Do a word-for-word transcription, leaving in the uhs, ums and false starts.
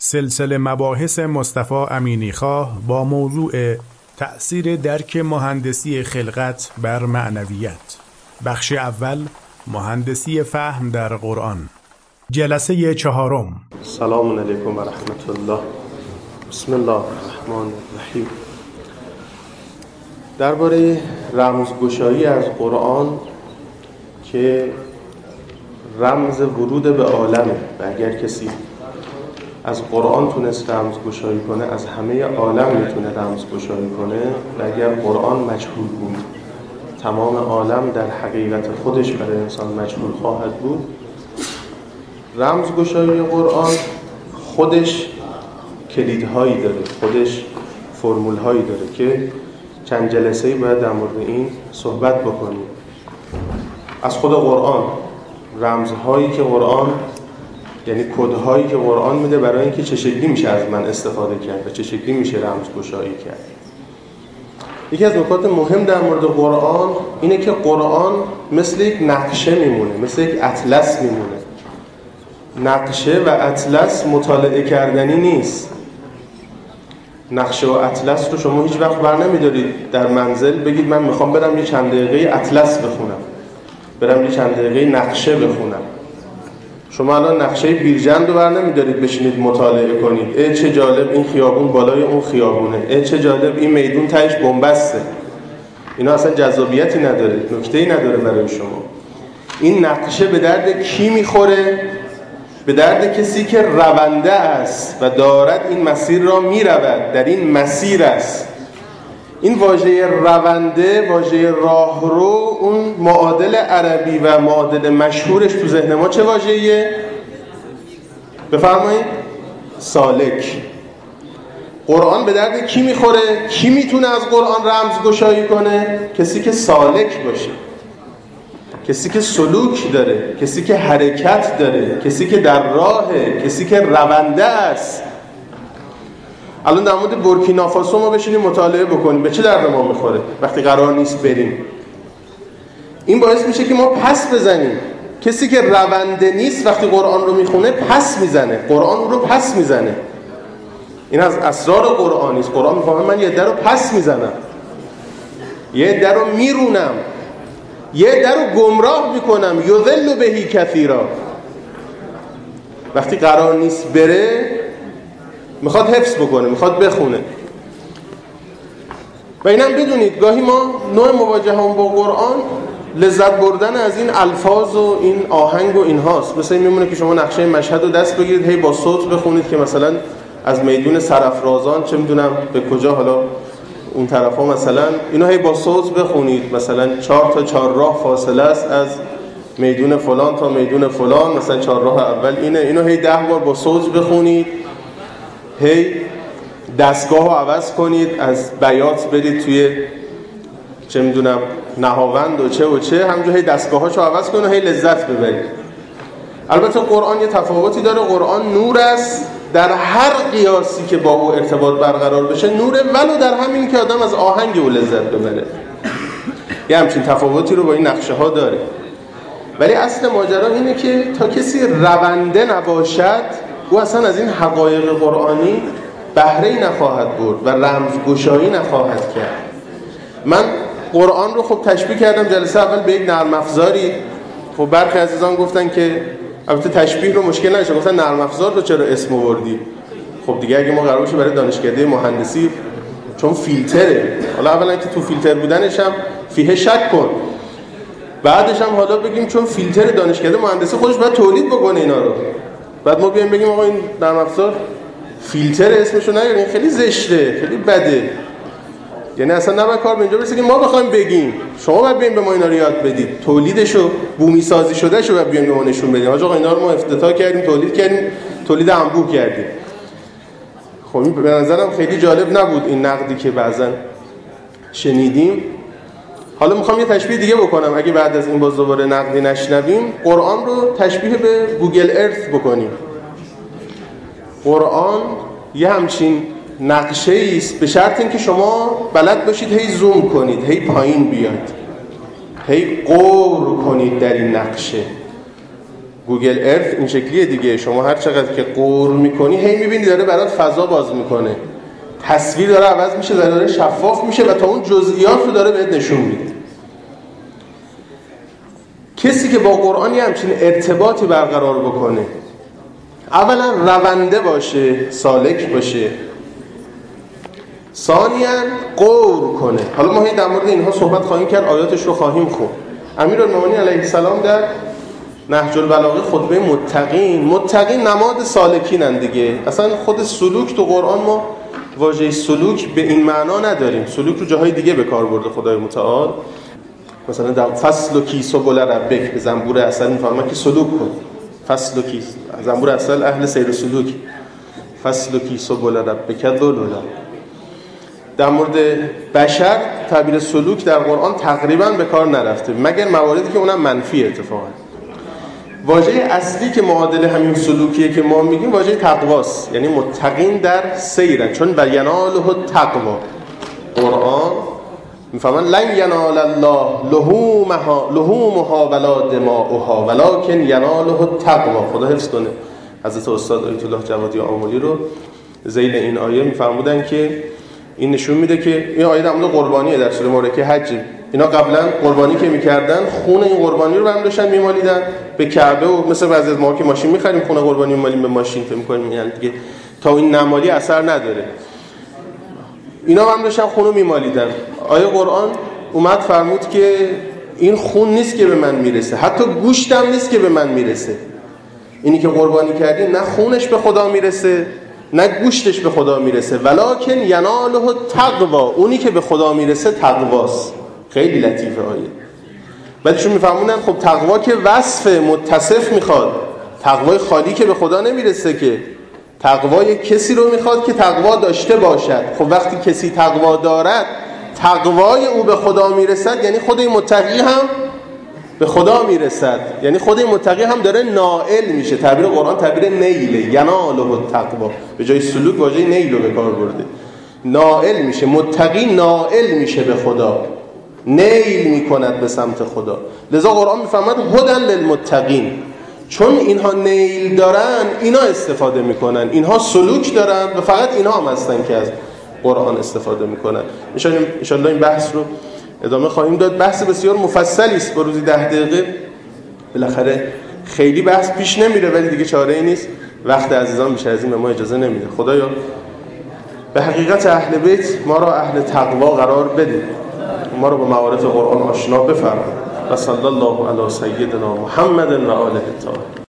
سلسله مباحث مصطفی امینیخواه با موضوع تأثیر درک مهندسی خلقت بر معنویت. بخش اول، مهندسی فهم در قرآن. جلسه چهارم. سلام علیکم و رحمت الله. بسم الله الرحمن الرحیم. درباره رمزگشایی از قرآن که رمز ورود به عالمه و اگر کسی از قرآن تونست رمزگشایی کنه از همه عالم میتونه رمزگشایی کنه و اگر قرآن مجهول بود تمام عالم در حقیقت خودش برای انسان مجهول خواهد بود. رمزگشایی قرآن خودش کلیدهایی داره، خودش فرمولهایی داره که چند جلسه‌ای باید در مورد این صحبت بکنیم. از خود قرآن، رمزهایی که قرآن یعنی کدهایی که قرآن میده برای اینکه چه شکلی میشه از من استفاده کرد و چه شکلی میشه رمزگشایی کرد. یکی از نکات مهم در مورد قرآن اینه که قرآن مثل یک نقشه میمونه، مثل یک اطلس میمونه. نقشه و اطلس مطالعه کردنی نیست. نقشه و اطلس رو شما هیچ وقت بر نمیدارید در منزل بگید من میخوام برم یه چند دقیقه اطلس بخونم، برم یه چند دقیقه نقشه بخونم. شما الان نقشه بیرجند رو بر نمیدارید بشینید مطالعه کنید. ای چه جالب این خیابون بالای اون خیابونه، ای چه جالب این میدون تهش بنبسته. اینا اصلا جذابیتی نداره، نکته‌ای نداره برای شما. این نقشه به درد کی میخوره؟ به درد کسی که رونده است و دارد این مسیر را میرود، در این مسیر است. این واژه رونده، واژه راهرو، اون معادل عربی و معادل مشهورش تو ذهن ما چه واژه‌ایه؟ بفرمایید. سالک. قرآن به درد کی میخوره؟ کی میتونه از قرآن رمزگشایی کنه؟ کسی که سالک باشه، کسی که سلوک داره، کسی که حرکت داره، کسی که در راهه، کسی که رونده است. الان در مورد بورکینافاسو ما بشینیم مطالعه بکنیم، به چه درد ما میخوره وقتی قرار نیست بریم؟ این باعث میشه که ما پس بزنیم. کسی که رونده نیست وقتی قرآن رو میخونه پس میزنه، قرآن رو پس میزنه. این از اسرار قرآنی است. قرآن میفهمه من یه عده رو پس میزنم، یه عده رو میرونم، یه عده رو گمراه میکنم. یضل بهی کثیرا. وقتی قرار نیست بره میخواد حفظ بکنه، میخواد بخونه. و اینم بدونید گاهی ما نوع مواجهه هم با قرآن لذت بردن از این الفاظ و این آهنگ و این هاست. مثلا این میمونه که شما نقشه مشهد رو دست بگیرید هی با صوت بخونید که مثلا از میدون سرافرازان چه میدونم به کجا، حالا اون طرف ها مثلا اینو هی با صوت بخونید. مثلا چهار تا چهار راه فاصله است از میدون فلان تا میدون فلان، مثلا چهار راه اول اینه. اینو هی ده بار با صوت بخونید. هی دستگاه رو عوض کنید، از بیات برید توی چه میدونم نهاوند و چه و چه، همونجا هی دستگاهاشو عوض کنید و هی لذت ببرید. البته قرآن یه تفاوتی داره. قرآن نور است در هر قیاسی که با او ارتباط برقرار بشه نوره، ولو در همین که آدم از آهنگ او لذت ببره. یه همچین تفاوتی رو با این نقشه ها داره. ولی اصل ماجرا اینه که تا کسی رونده نباشد او اصلا از این حقایق قرآنی بهره‌ای نخواهد برد و رمزگشایی نخواهد کرد. من قرآن رو خب تشبیه کردم جلسه اول به یک نرم افزاری. خب برخی عزیزان گفتن که البته تشبیه رو مشکل نشه، گفتن نرم افزار رو چرا اسم آوردی؟ خب دیگه اگه ما قرار باشه برای دانشکده مهندسی، چون فیلتره، حالا اولا که تو فیلتر بودنش هم فیه شک کن، بعدش هم حالا بگیم چون فیلتر دانشکده مهندسی خودش باید تولید بکنه اینا رو، بعد ما بیایم بگیم آقا این نرم افزار فیلتر اسمشو نیارین، خیلی زشته، خیلی بده. یعنی اصلا نباید کار به اینجا برسه که ما بخوایم بگیم، شما باید بیاین به ما اینا رو یاد بدید. تولیدشو، بومی سازی شدهشو باید بیاین به ما نشون بدید. آقا اینا رو ما افتتاح کردیم، تولید کردیم، تولید انبوه کردیم. خب به نظرم خیلی جالب نبود این نقدی که بعضن شنیدیم. حالا میخوام یه تشبیه دیگه بکنم اگه بعد از این باز دوباره نقدی نشنویم. قرآن رو تشبیه به گوگل ارث بکنیم. قرآن یه همچین نقشه‌ای است به شرط اینکه شما بلد باشید هی زوم کنید، هی پایین بیاید، هی غور کنید در این نقشه. گوگل ارث این شکلیه دیگه، شما هر چقدر که قور میکنی هی میبینی داره برات فضا باز میکنه، تصویر داره عوض میشه، داره شفاف میشه و تا اون جزئیات رو داره بهت نشون میده. کسی که با قرآن یه همچین ارتباطی برقرار بکنه، اولا رونده باشه، سالک باشه، ثانیاً قور کنه. حالا ما هی در مورد اینها صحبت خواهیم کرد، آیاتش رو خواهیم خوند. امیرالمومنین علیه السلام در نهج البلاغه خطبه متقین، متقین نماد سالکینن دیگه. اصلا خود سلوک تو قرآن ما واژه سلوک به این معنا نداریم، سلوک رو جاهای دیگه به کار برده خدای متعال. مثلا در فصل و کیس و بل ربک به زنبور عسل میفهمن که سلوک کن، فصل و کیس، زنبور عسل اهل سیر و سلوک، فصل و کیس و بل ربک ذلولا. در مورد بشر تعبیر سلوک در قرآن تقریبا به کار نرفته مگر مواردی که اونم منفی اتفاقا. واژه اصلی که معادل همین سلوکیه که ما میگیم واژه تقواست، یعنی متقین در سیرن، چون و یناله التقوا. قرآن میفهمن لن ینال الله لحومها لحومها ولا دماؤها ولکن یناله التقوا. خدا حفظ کنه حضرت استاد آیت الله جوادی آملی رو ذیل این آیه میفرمودن که این نشون میده که این آیه در مورد قربانیه در سوره مبارکه حج. اینا قبلا قربانی که میکردن خون این قربانی رو هم داشتن میمالیدن به کعبه، و مثل بعضی از ما که ماشین میخریم خون قربانی میمالیم به ماشین، فکر می‌کنیم یعنی دیگه تا این نمالی اثر نداره. اینا هم داشتن خون رو میمالیدن. آیه قرآن اومد فرمود که این خون نیست که به من میرسه، حتی گوشتم نیست که به من میرسه. اینی که قربانی کردی نه خونش به خدا میرسه نه گوشتش به خدا میرسه، ولکن یناله التقوا. اونی که به خدا میرسه تقواست. خیلی لطیفه آیه. بعدشون میفهمونن خب تقوا که وصف متصف میخواد، تقوای خالی که به خدا نمیرسه که، تقوای کسی رو میخواد که تقوا داشته باشد. خب وقتی کسی تقوا دارد، تقوای او به خدا میرسد، یعنی خود این متقی هم به خدا میرسد، یعنی خود این متقی هم داره نائل میشه. تعبیر قرآن تعبیر نیله، یناله التقوا، به جای سلوک واژه نیل رو به کار برده. نائل میشه، متقی نائل میشه به خدا، نیل میکند به سمت خدا. لذا قرآن میفهمد هدن للمتقین، چون اینها نیل دارن اینا استفاده میکنن، اینها سلوک دارن و فقط اینها هم هستن که از قرآن استفاده میکنن. انشاءالله این بحث رو ادامه خواهیم داد. بحث بسیار مفصلی است، با روزی ده دقیقه بالاخره خیلی بحث پیش نمیره، ولی دیگه چاره ای نیست، وقت عزیزان بیشتر از این به ما اجازه نمیده. خدایا به حقیقت اهل بیت ما را اهل تقوا قرار بده، ما را با معارف قرآن آشنا بفرما. و صلی الله علی سیدنا محمد و آله الطاهرین.